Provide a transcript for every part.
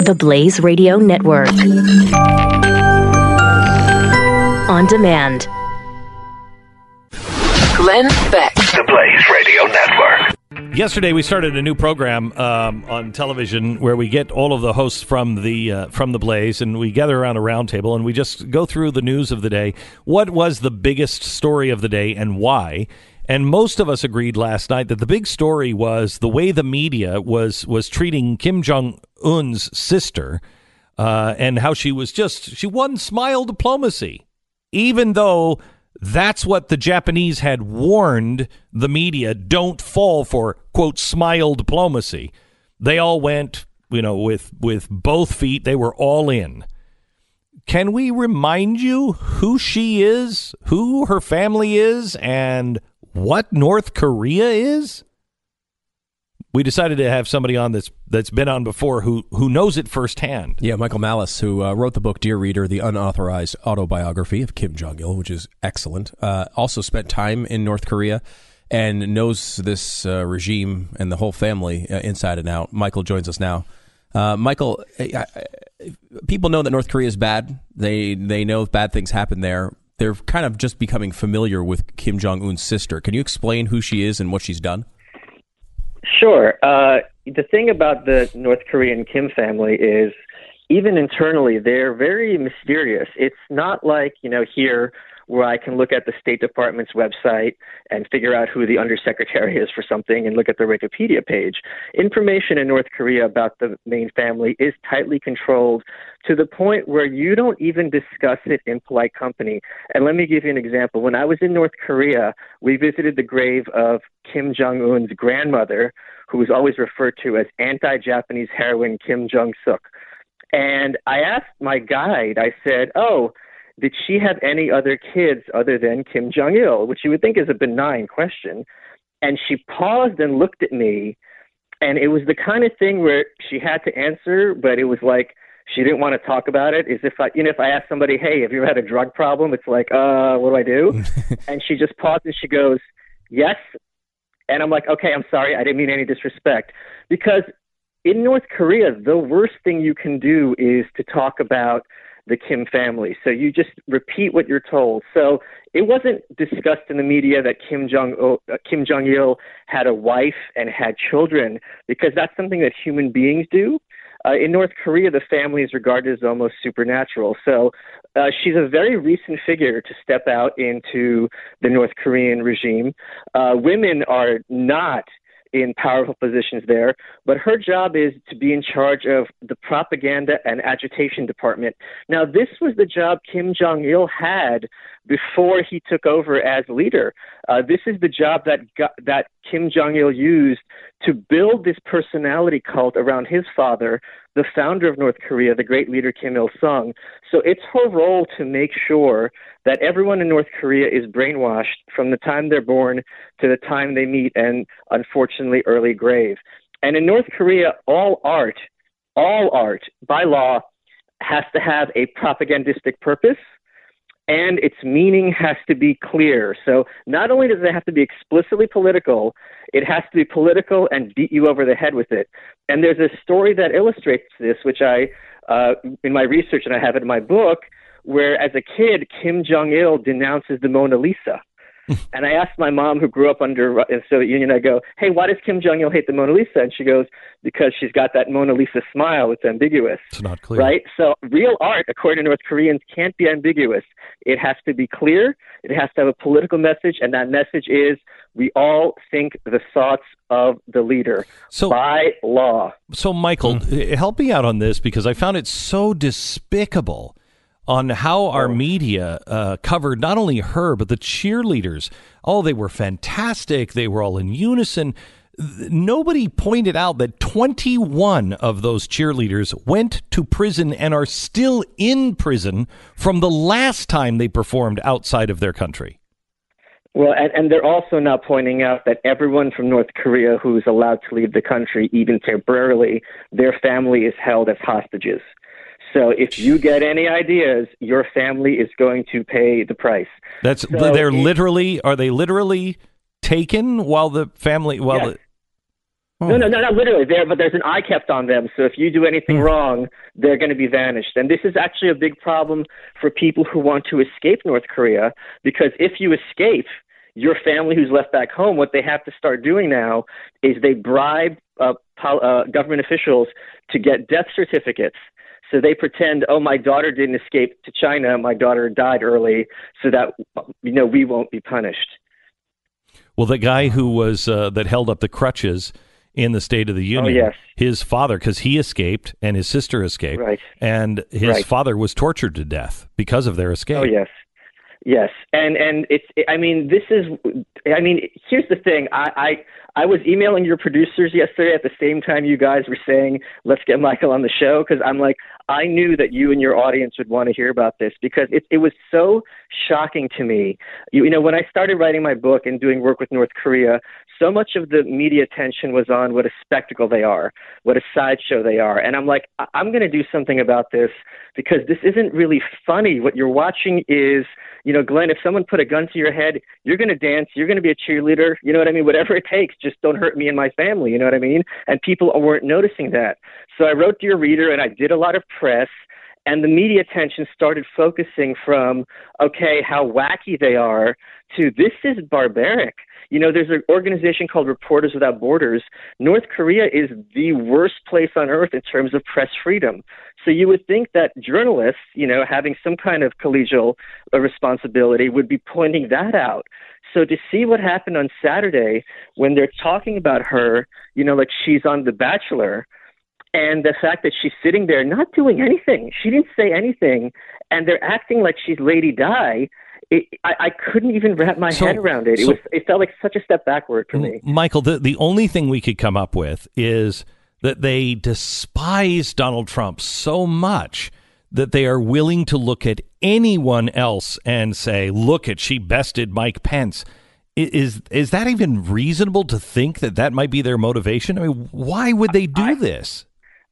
The Blaze Radio Network. On demand. Glenn Beck. The Blaze Radio Network. Yesterday, we started a new program on television where we get all of the hosts from the Blaze, and we gather around a round table, and we just go through the news of the day. What was the biggest story of the day, and why? And most of us agreed last night that the big story was the way the media was treating Kim Jong-un's sister, and how she won smile diplomacy, even though that's what the Japanese had warned the media, don't fall for, quote, smile diplomacy. They all went, with both feet. They were all in. Can we remind you who she is, who her family is, and what North Korea is? We decided to have somebody on that's been on before who knows it firsthand. Yeah, Michael Malice, who wrote the book Dear Reader, the unauthorized autobiography of Kim Jong-il, which is excellent. Also spent time in North Korea and knows this regime and the whole family inside and out. Michael joins us now. Michael, people know that North Korea is bad. They know bad things happen there. They're kind of just becoming familiar with Kim Jong-un's sister. Can you explain who she is and what she's done? Sure. The thing about the North Korean Kim family is, even internally, they're very mysterious. It's not like, here where I can look at the State Department's website and figure out who the undersecretary is for something and look at the Wikipedia page. Information in North Korea about the main family is tightly controlled to the point where you don't even discuss it in polite company. And let me give you an example. When I was in North Korea, we visited the grave of Kim Jong-un's grandmother, who was always referred to as anti-Japanese heroine Kim Jong-suk. And I asked my guide, I said, did she have any other kids other than Kim Jong-il, which you would think is a benign question. And she paused and looked at me, and it was the kind of thing where she had to answer, but it was like she didn't want to talk about it. As if I asked somebody, hey, have you ever had a drug problem? It's like, what do I do? And she just paused and she goes, yes. And I'm like, okay, I'm sorry. I didn't mean any disrespect. Because in North Korea, the worst thing you can do is to talk about the Kim family. So you just repeat what you're told. So it wasn't discussed in the media that Kim Jong-il had a wife and had children, because that's something that human beings do. In North Korea, the family is regarded as almost supernatural. So she's a very recent figure to step out into the North Korean regime. Women are not in powerful positions there, but her job is to be in charge of the propaganda and agitation department. Now, this was the job Kim Jong-il had before he took over as leader. This is the job that Kim Jong-il used to build this personality cult around his father, the founder of North Korea, the great leader Kim Il-sung. So it's her role to make sure that everyone in North Korea is brainwashed from the time they're born to the time they meet an unfortunately early grave. And in North Korea, all art, by law, has to have a propagandistic purpose, and its meaning has to be clear. So not only does it have to be explicitly political, it has to be political and beat you over the head with it. And there's a story that illustrates this, which I, in my research, and I have it in my book, where as a kid, Kim Jong-il denounces the Mona Lisa. And I asked my mom, who grew up under the Soviet Union, I go, hey, why does Kim Jong-il hate the Mona Lisa? And she goes, because she's got that Mona Lisa smile. It's ambiguous. It's not clear. Right? So real art, according to North Koreans, can't be ambiguous. It has to be clear. It has to have a political message. And that message is, we all think the thoughts of the leader by law. So, Michael, help me out on this, because I found it so despicable on how our media covered not only her, but the cheerleaders. Oh, they were fantastic. They were all in unison. Nobody pointed out that 21 of those cheerleaders went to prison and are still in prison from the last time they performed outside of their country. Well, and they're also now pointing out that everyone from North Korea who's allowed to leave the country, even temporarily, their family is held as hostages. So if you get any ideas, your family is going to pay the price. Are they literally taken while the family? No, not literally there, but there's an eye kept on them. So if you do anything wrong, they're going to be vanished. And this is actually a big problem for people who want to escape North Korea, because if you escape, your family who's left back home, what they have to start doing now is they bribe government officials to get death certificates. So they pretend, oh, my daughter didn't escape to China, my daughter died early, so that we won't be punished. Well, the guy who was that held up the crutches in the State of the Union, his father, because he escaped and his sister escaped, and his father was tortured to death because of their escape. Oh, yes. And here's the thing. I was emailing your producers yesterday at the same time you guys were saying, let's get Michael on the show, because I'm like, I knew that you and your audience would want to hear about this, because it was so shocking to me. When I started writing my book and doing work with North Korea, so much of the media attention was on what a spectacle they are, what a sideshow they are. And I'm like, I'm going to do something about this, because this isn't really funny. What you're watching is, Glenn, if someone put a gun to your head, you're going to dance, you're going to be a cheerleader, you know what I mean? Whatever it takes, just don't hurt me and my family, you know what I mean? And people weren't noticing that. So I wrote Dear Reader, and I did a lot of press, and the media attention started focusing from, okay, how wacky they are, to this is barbaric. There's an organization called Reporters Without Borders. North Korea is the worst place on earth in terms of press freedom. So you would think that journalists, having some kind of collegial responsibility, would be pointing that out. So to see what happened on Saturday when they're talking about her, like she's on The Bachelor, and the fact that she's sitting there not doing anything, she didn't say anything, and they're acting like she's Lady Di. I couldn't even wrap my head around it. It felt like such a step backward for me. Michael, the only thing we could come up with is that they despise Donald Trump so much that they are willing to look at anyone else and say, look she bested Mike Pence. Is that even reasonable to think that might be their motivation? I mean, why would they do this?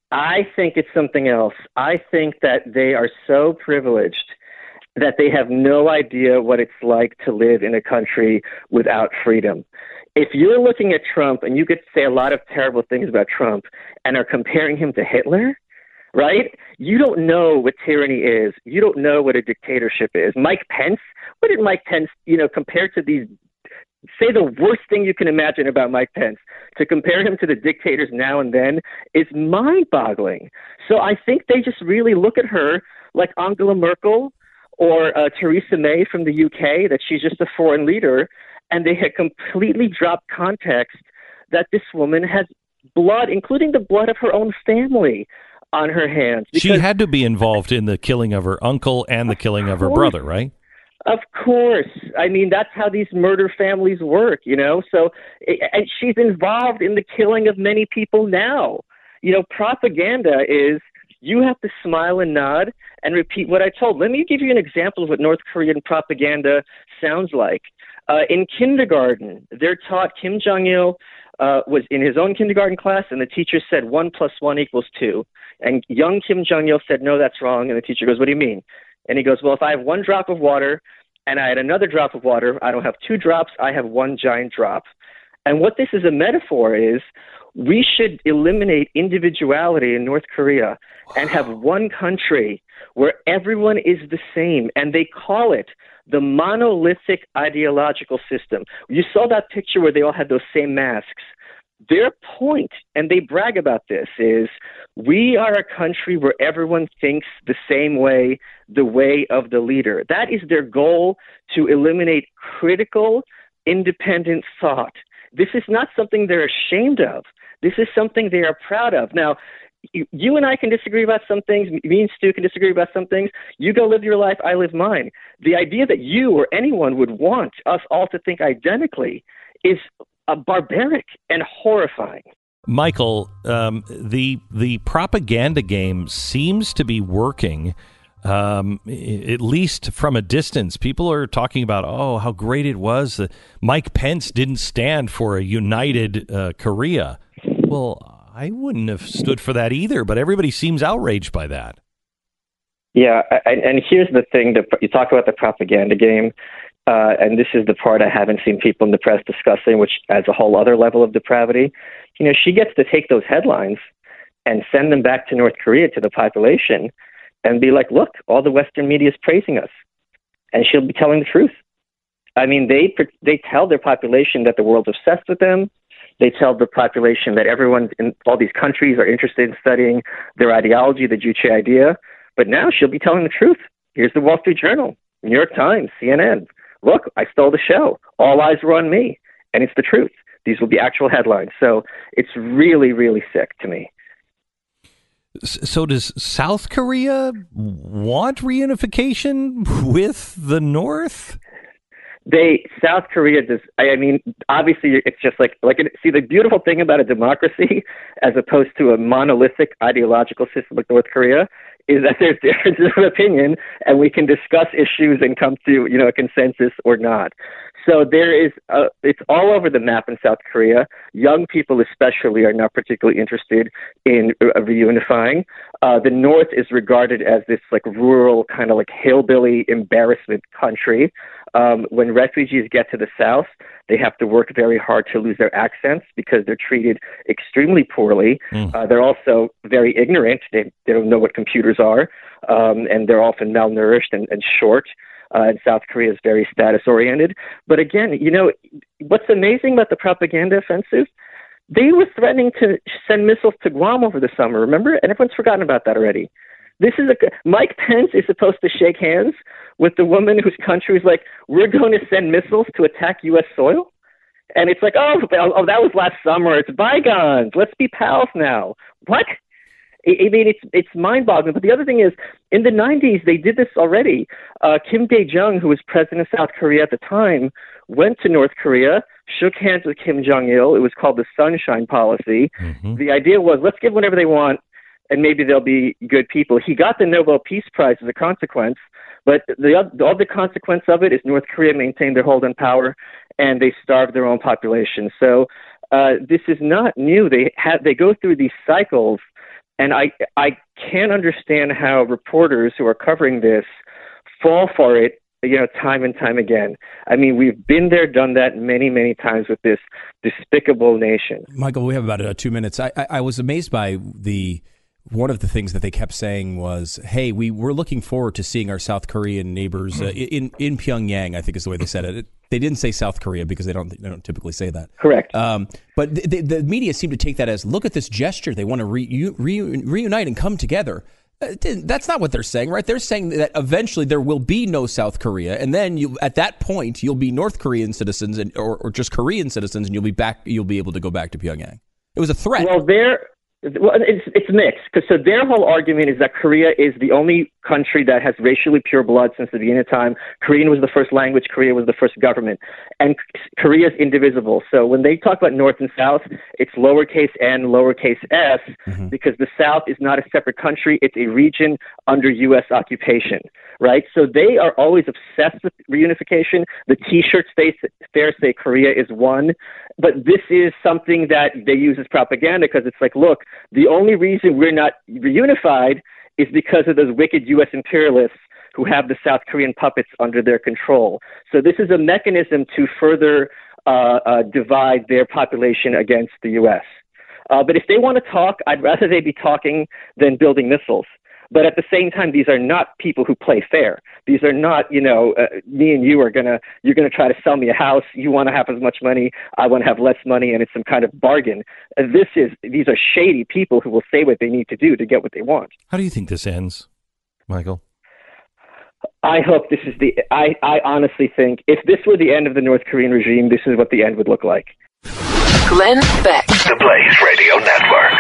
I think it's something else. I think that they are so privileged that they have no idea what it's like to live in a country without freedom. If you're looking at Trump and you could say a lot of terrible things about Trump and are comparing him to Hitler, right? You don't know what tyranny is. You don't know what a dictatorship is. Mike Pence, what did Mike Pence, compared to these, say the worst thing you can imagine about Mike Pence, to compare him to the dictators now and then is mind-boggling. So I think they just really look at her like Angela Merkel or Theresa May from the UK, that she's just a foreign leader, and they had completely dropped context that this woman has blood, including the blood of her own family, on her hands. She had to be involved in the killing of her uncle and the killing of her brother, right? Of course. I mean, that's how these murder families work, So, and she's involved in the killing of many people now. Propaganda is, you have to smile and nod and repeat what I told. Let me give you an example of what North Korean propaganda sounds like. In kindergarten, they're taught Kim Jong-il was in his own kindergarten class, and the teacher said 1 + 1 = 2. And young Kim Jong-il said, no, that's wrong. And the teacher goes, what do you mean? And he goes, well, if I have 1 drop of water and I had another drop of water, I don't have 2 drops, I have 1 giant drop. And what this is a metaphor is, we should eliminate individuality in North Korea and have one country where everyone is the same. And they call it the monolithic ideological system. You saw that picture where they all had those same masks. Their point, and they brag about this, is we are a country where everyone thinks the same way, the way of the leader. That is their goal, to eliminate critical, independent thought. This is not something they're ashamed of. This is something they are proud of. Now, you and I can disagree about some things. Me and Stu can disagree about some things. You go live your life, I live mine. The idea that you or anyone would want us all to think identically is barbaric and horrifying. Michael, the propaganda game seems to be working, at least from a distance. People are talking about, oh, how great it was that Mike Pence didn't stand for a united Korea. Well, I wouldn't have stood for that either, but everybody seems outraged by that. Yeah, and here's the thing, you talk about the propaganda game. and this is the part I haven't seen people in the press discussing, which adds a whole other level of depravity. She gets to take those headlines and send them back to North Korea, to the population, and be like, look, all the Western media is praising us. And she'll be telling the truth. I mean, they tell their population that the world's obsessed with them. They tell the population that everyone in all these countries are interested in studying their ideology, the Juche idea. But now she'll be telling the truth. Here's the Wall Street Journal, New York Times, CNN. Look, I stole the show. All eyes were on me. And it's the truth. These will be actual headlines. So it's really, really sick to me. So does South Korea want reunification with the North? South Korea does. I mean, obviously, it's just see, the beautiful thing about a democracy, as opposed to a monolithic ideological system like North Korea, is that there's differences of opinion, and we can discuss issues and come to a consensus or not. So it's all over the map in South Korea. Young people especially are not particularly interested in reunifying. The North is regarded as this rural kind of hillbilly embarrassment country. When refugees get to the South, they have to work very hard to lose their accents because they're treated extremely poorly. They're also very ignorant. They don't know what computers are, and they're often malnourished and short. And South Korea is very status-oriented. But again, what's amazing about the propaganda offensive, they were threatening to send missiles to Guam over the summer, remember? And everyone's forgotten about that already. Mike Pence is supposed to shake hands with the woman whose country is like, we're going to send missiles to attack U.S. soil? And it's like, oh, that was last summer. It's bygones. Let's be pals now. What? I mean, it's mind-boggling. But the other thing is, in the 90s, they did this already. Kim Dae-jung, who was president of South Korea at the time, went to North Korea, shook hands with Kim Jong-il. It was called the Sunshine Policy. Mm-hmm. The idea was, let's give whatever they want, and maybe they'll be good people. He got the Nobel Peace Prize as a consequence, but all the consequence of it is North Korea maintained their hold on power, and they starved their own population. So this is not new. They go through these cycles. And I can't understand how reporters who are covering this fall for it, time and time again. I mean, we've been there, done that many, many times with this despicable nation. Michael, we have about 2 minutes. I was amazed by one of the things that they kept saying was, hey, we're looking forward to seeing our South Korean neighbors in Pyongyang, I think is the way they said it. They didn't say South Korea because they don't typically say that. Correct. But the media seem to take that as, look at this gesture. They want to reunite and come together. That's not what they're saying, right? They're saying that eventually there will be no South Korea, and then at that point you'll be North Korean citizens or just Korean citizens, and you'll be able to go back to Pyongyang. It was a threat. Well, it's mixed, because so their whole argument is that Korea is the only country that has racially pure blood since the beginning of time. Korean was the first language. Korea was the first government. And Korea is indivisible. So when they talk about North and South, it's lowercase n, lowercase s, because the South is not a separate country. It's a region under U.S. occupation, right? So they are always obsessed with reunification. The T-shirts there say Korea is one. But this is something that they use as propaganda, because it's like, look, the only reason we're not reunified is because of those wicked U.S. imperialists who have the South Korean puppets under their control. So this is a mechanism to further divide their population against the U.S. But if they want to talk, I'd rather they be talking than building missiles. But at the same time, these are not people who play fair. These are not, me and you you're going to try to sell me a house. You want to have as much money. I want to have less money, and it's some kind of bargain. These are shady people who will say what they need to do to get what they want. How do you think this ends, Michael? I hope this is I honestly think if this were the end of the North Korean regime, this is what the end would look like. Glenn Beck, the Blaze Radio Network.